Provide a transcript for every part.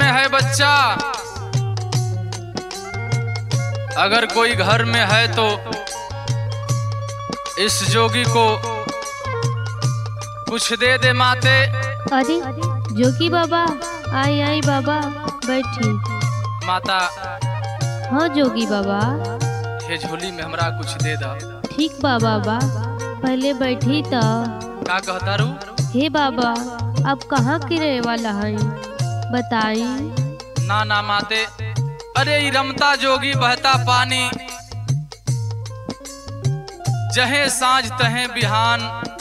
में है बच्चा, अगर कोई घर में है तो इस जोगी को कुछ दे दे माते। अरे जोगी बाबा, आई आई बाबा, बैठी। माता हाँ जोगी बाबा, ये झोली में हमरा कुछ दे दा। ठीक बा बाबा, पहले बैठी तो। का कहता रू? हे बाबा, अब कहाँ के रहे वाला है, बताई। ना ना माते, अरे ई रमता जोगी बहता पानी, जहे साँझ तहे बिहान।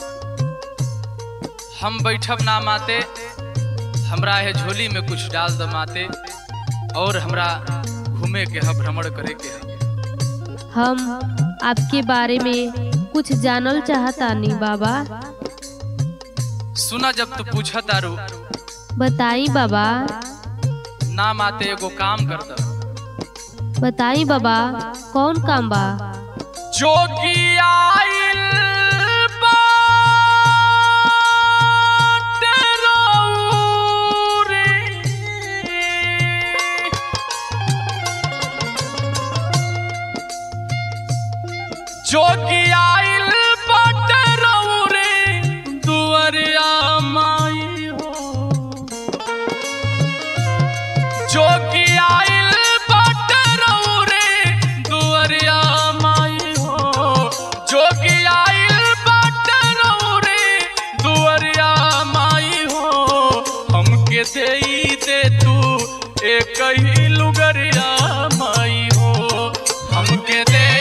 हम बैठब ना माते, हमरा ये झोली में कुछ डाल द माते, और हमरा घूमे के है, भ्रमण करे के है। हम आपके बारे में कुछ जानल चाहता नहीं बाबा। सुना जब तू पूछा तारू। बताई बाबा। ना माते, एगो काम कर द। बताई बाबा, कौन काम बा? जोगी आइल जोगी आइल बटरौरे दुअरिया माई हो। जोगी आइल बटरौरे दुअरिया माई हो। जोगी आइल बटरौरे दुअरिया माई हो। हमके देई दे तू एक ही लुगरिया माई हो। हमके देई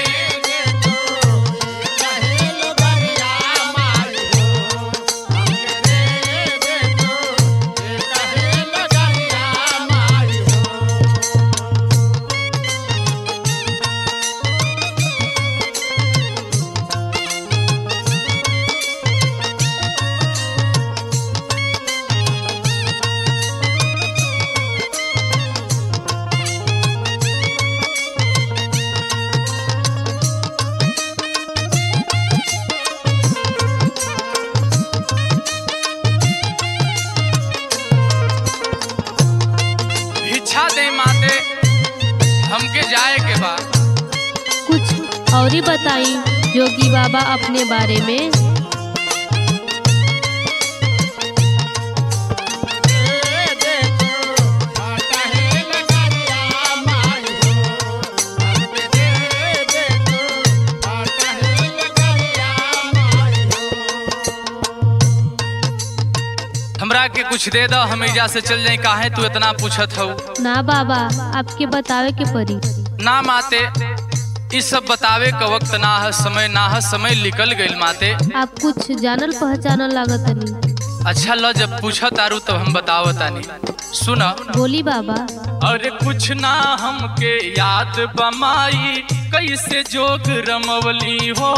दे माते, हमके जाए के बाद। कुछ और ही बताई जोगी बाबा अपने बारे में। हमरा के कुछ दे दो, हम एजा से चल जाए। काहे तू इतना पूछत हो? ना बाबा, आपके बतावे के पड़ी। ना माते, इस सब बतावे का वक्त ना है, समय ना है, समय निकल गइल माते। आप कुछ जानल पहचानल लागत नहीं। अच्छा लो, जब पूछत आरू तब हम बतावतानी। सुना। बोली बाबा। अरे कुछ ना हमके याद बमाई, कैसे जोग रमवली हो।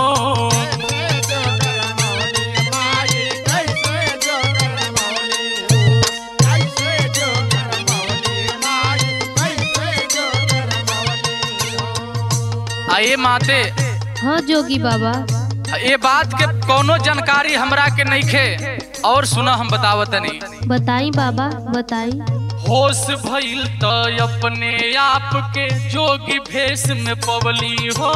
आए माते। हाँ जोगी बाबा। ये बात के कोनो जानकारी हमरा के नहीं खे, और सुना हम बतावतनी। बताई बाबा, बताई। होश भइल तो अपने आप के जोगी भेष में पवली हो।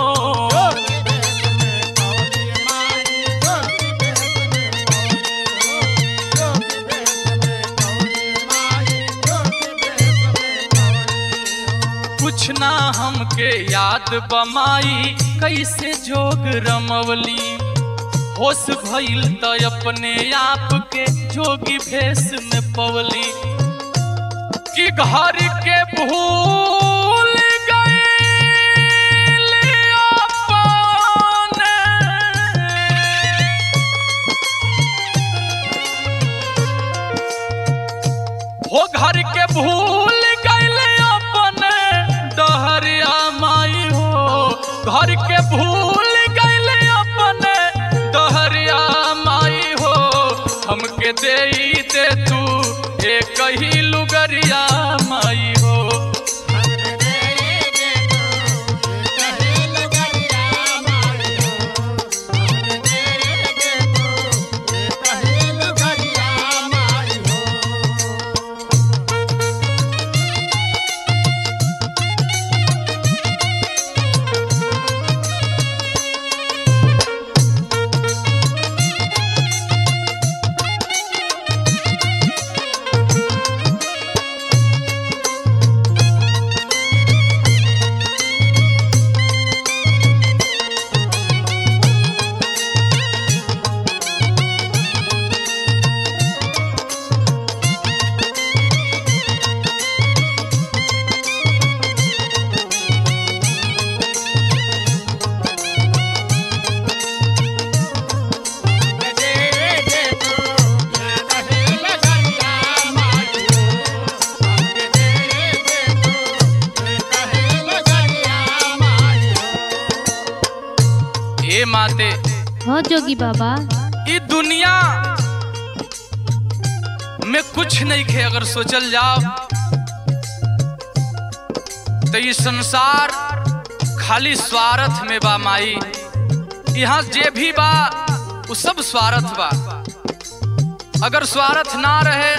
कुछ ना हमके याद बमाई, कैसे जोग रमवली। होश भइल तो अपने आप के जोगी भेष में पवली। कि घर के भूल गए अपने, हो घर के भूल गए अपने डहरिया माई हो। घर के भूल गए अपने डहरिया माई हो। हमके देई दे तू एक ही लुगरिया माई हो। ए माते हाँ जोगी बाबा। ई दुनिया में कुछ नहीं खे अगर सोचल जाओ तो ये संसार खाली स्वार्थ में बा माई। यहाँ जे भी बा वो सब स्वार्थ बा। अगर स्वार्थ ना रहे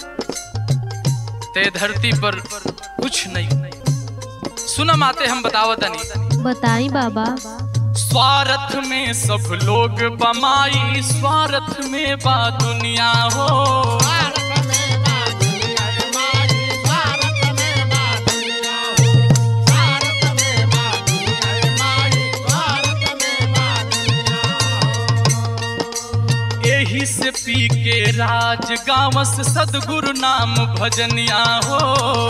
ते धरती पर कुछ नहीं। सुना माते हम बतावतनी। बताई बाबा। स्वार्थ में सब लोग बमाई, स्वार्थ में बा दुनिया हो। यही से पी के राज गावस सदगुरु नाम भजनिया हो।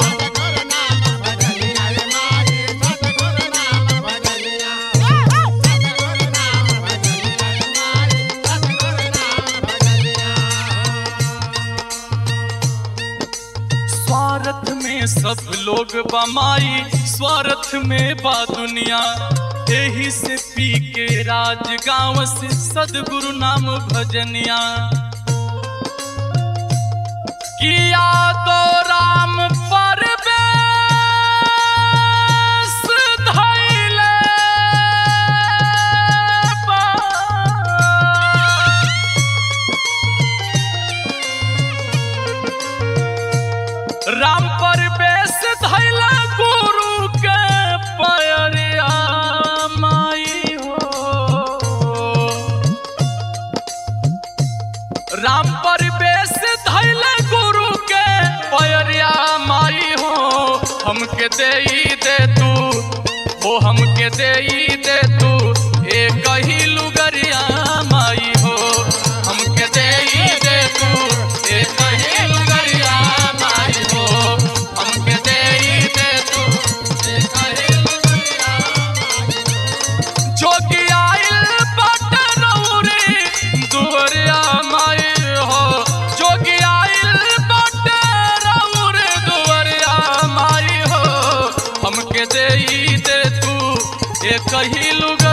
स्वार्थ में सब लोग बमाई, स्वार्थ में बा दुनिया। यही से पी के राज गाँव से सदगुरु नाम भजनिया। किया तो राम पर बेस धइले बा। राम पर बेस धइला गुरु के पैरिया माई हो। राम पर बेस धइला गुरु के पैरिया माई हो। हमके देई दे तू हो, हमके देई दे तू एक ही लुगरिया माई हो। हमके देई दे तू एक ही लुगरिया माई हो। हमके देई दे तू एक ही लुगरिया माई हो। जोगी आइल बाटे रउरी दुवरिया माई हो। जोगी आइल बाटे रउरी दुवरिया माई हो। हमके देई दे तू एक ही लुगरिया